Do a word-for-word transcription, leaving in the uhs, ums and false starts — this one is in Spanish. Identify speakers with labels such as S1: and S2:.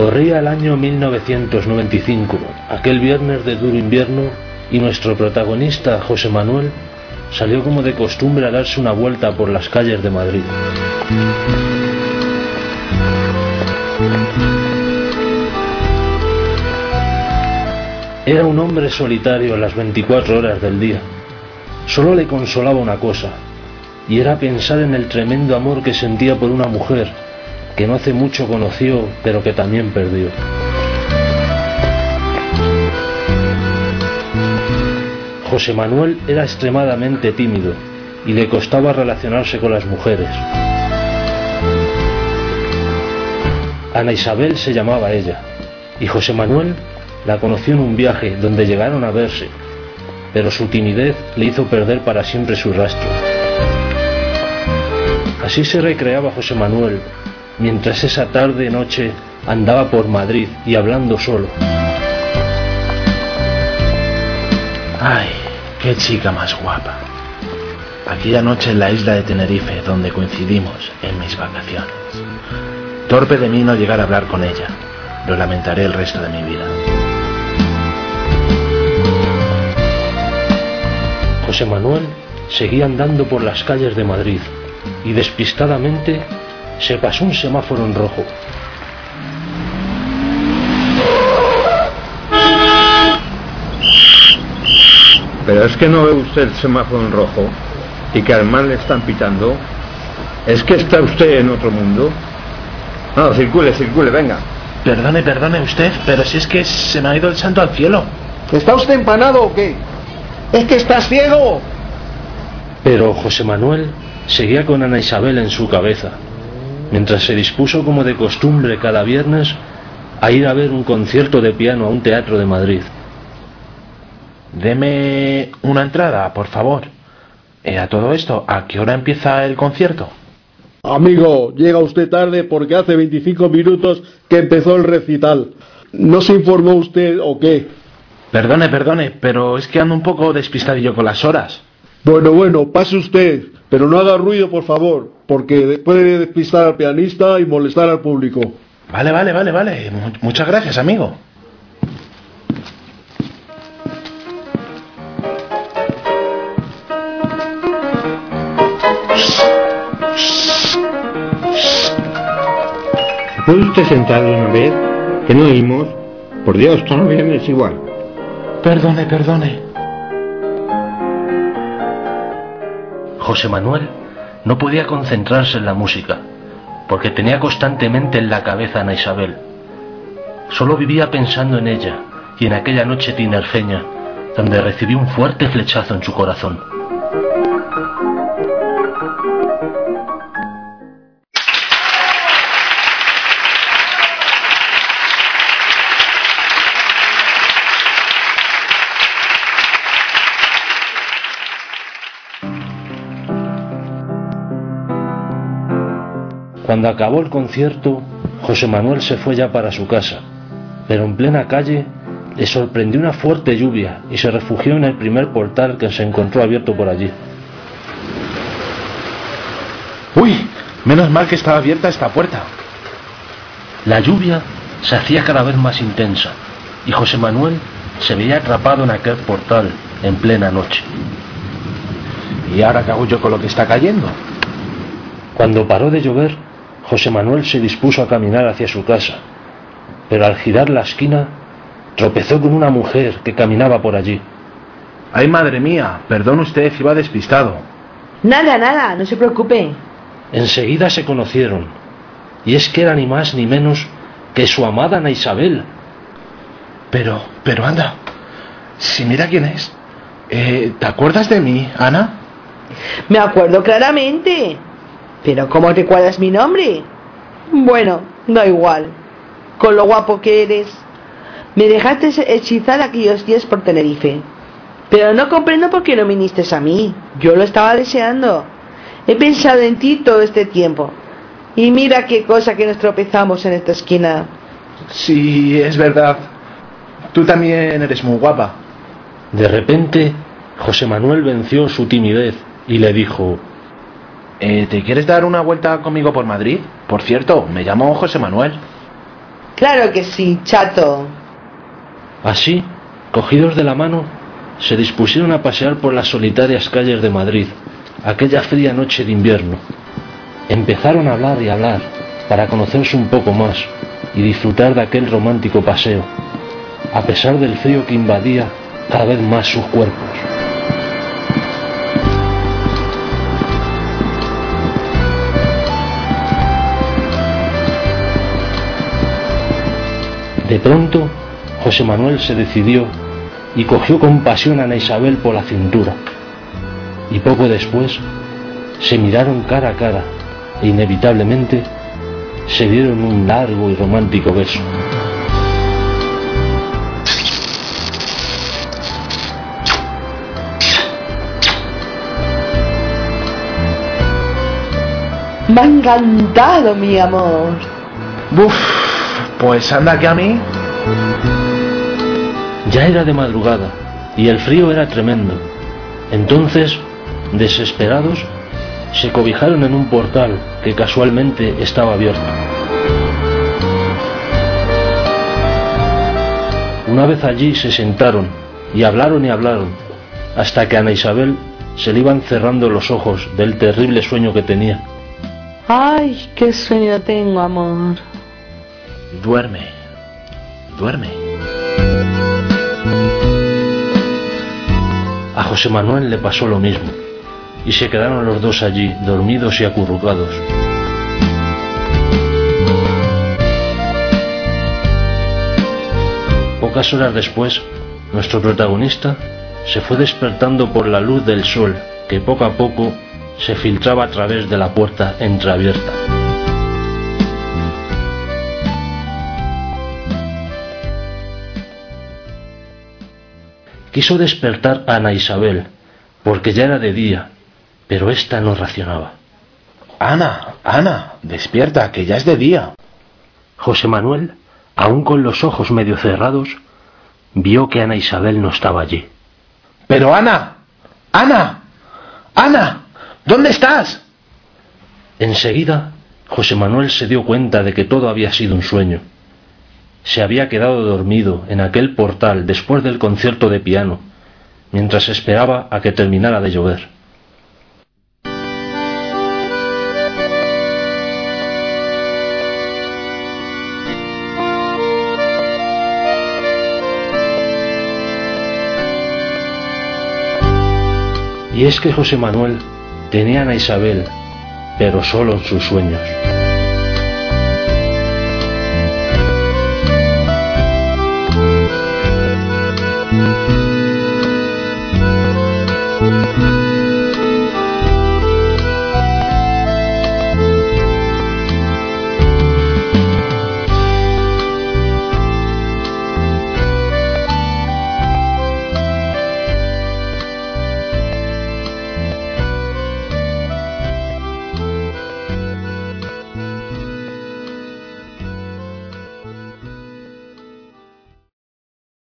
S1: Corría el año mil novecientos noventa y cinco, aquel viernes de duro invierno, y nuestro protagonista, José Manuel, salió como de costumbre a darse una vuelta por las calles de Madrid. Era un hombre solitario las veinticuatro horas del día. Solo le consolaba una cosa, y era pensar en el tremendo amor que sentía por una mujer que no hace mucho conoció, pero que también perdió. José Manuel era extremadamente tímido y le costaba relacionarse con las mujeres. Ana Isabel se llamaba ella, y José Manuel la conoció en un viaje donde llegaron a verse, pero su timidez le hizo perder para siempre su rastro. Así se recreaba José Manuel mientras esa tarde-noche andaba por Madrid y hablando solo.
S2: Ay, qué chica más guapa. Aquella noche en la isla de Tenerife, donde coincidimos en mis vacaciones. Torpe de mí no llegar a hablar con ella. Lo lamentaré el resto de mi vida.
S1: José Manuel seguía andando por las calles de Madrid y despistadamente se pasó un semáforo en rojo.
S3: Pero es que no ve usted el semáforo en rojo y que además le están pitando. ¿Es que está usted en otro mundo? No, circule, circule, venga.
S2: Perdone, perdone usted, pero si es que se me ha ido el santo al cielo.
S4: ¿Está usted empanado o qué? ¿Es que estás ciego?
S1: Pero José Manuel seguía con Ana Isabel en su cabeza, mientras se dispuso como de costumbre cada viernes a ir a ver un concierto de piano a un teatro de Madrid.
S2: Deme una entrada, por favor. Eh, a todo esto, ¿a qué hora empieza el concierto?
S4: Amigo, llega usted tarde porque hace veinticinco minutos que empezó el recital. ¿No se informó usted o qué?
S2: Perdone, perdone, pero es que ando un poco despistadillo con las horas.
S4: Bueno, bueno, pase usted, pero no haga ruido, por favor, porque puede despistar al pianista y molestar al público.
S2: Vale, vale, vale, vale. Muchas gracias, amigo.
S3: ¿Puede usted sentar de una vez? Que no oímos. Por Dios, todos los viernes igual.
S2: Perdone, perdone.
S1: José Manuel no podía concentrarse en la música, porque tenía constantemente en la cabeza a Ana Isabel. Solo vivía pensando en ella y en aquella noche tinerfeña, donde recibió un fuerte flechazo en su corazón. Cuando acabó el concierto, José Manuel se fue ya para su casa, pero en plena calle le sorprendió una fuerte lluvia y se refugió en el primer portal que se encontró abierto por allí.
S2: ¡Uy! Menos mal que estaba abierta esta puerta.
S1: La lluvia se hacía cada vez más intensa y José Manuel se veía atrapado en aquel portal en plena noche.
S2: ¿Y ahora qué hago yo con lo que está cayendo?
S1: Cuando paró de llover, José Manuel se dispuso a caminar hacia su casa, pero al girar la esquina tropezó con una mujer que caminaba por allí.
S2: ¡Ay, madre mía! Perdón usted, iba despistado.
S5: Nada, nada, no se preocupe.
S1: Enseguida se conocieron, y es que era ni más ni menos que su amada Ana Isabel.
S2: Pero, pero anda, si mira quién es. Eh, ¿te acuerdas de mí, Ana?
S5: Me acuerdo claramente. ¿Pero cómo recuerdas mi nombre? Bueno, da igual. Con lo guapo que eres. Me dejaste hechizar aquellos días por Tenerife. Pero no comprendo por qué no viniste a mí. Yo lo estaba deseando. He pensado en ti todo este tiempo. Y mira qué cosa que nos tropezamos en esta esquina.
S2: Sí, es verdad. Tú también eres muy guapa.
S1: De repente, José Manuel venció su timidez y le dijo:
S2: Eh, ¿Te quieres dar una vuelta conmigo por Madrid? Por cierto, me llamo José Manuel.
S5: Claro que sí, chato.
S1: Así, cogidos de la mano, se dispusieron a pasear por las solitarias calles de Madrid, aquella fría noche de invierno. Empezaron a hablar y hablar, para conocerse un poco más y disfrutar de aquel romántico paseo, a pesar del frío que invadía cada vez más sus cuerpos. De pronto, José Manuel se decidió y cogió con pasión a Ana Isabel por la cintura. Y poco después, se miraron cara a cara e inevitablemente se dieron un largo y romántico beso.
S5: Me ha encantado, mi amor.
S2: Buf, pues anda que a mí.
S1: Ya era de madrugada y el frío era tremendo. Entonces, desesperados, se cobijaron en un portal que casualmente estaba abierto. Una vez allí se sentaron y hablaron y hablaron, hasta que a Ana Isabel se le iban cerrando los ojos del terrible sueño que tenía.
S5: Ay, qué sueño tengo, amor.
S2: Duerme, duerme.
S1: A José Manuel le pasó lo mismo, y se quedaron los dos allí, dormidos y acurrucados. Pocas horas después, nuestro protagonista se fue despertando por la luz del sol que poco a poco se filtraba a través de la puerta entreabierta. Quiso despertar a Ana Isabel, porque ya era de día, pero ésta no racionaba.
S2: Ana, Ana, despierta, que ya es de día.
S1: José Manuel, aún con los ojos medio cerrados, vio que Ana Isabel no estaba allí.
S2: Pero Ana, Ana, Ana, ¿dónde estás?
S1: Enseguida, José Manuel se dio cuenta de que todo había sido un sueño. Se había quedado dormido en aquel portal después del concierto de piano, mientras esperaba a que terminara de llover. Y es que José Manuel tenía a Ana Isabel, pero solo en sus sueños.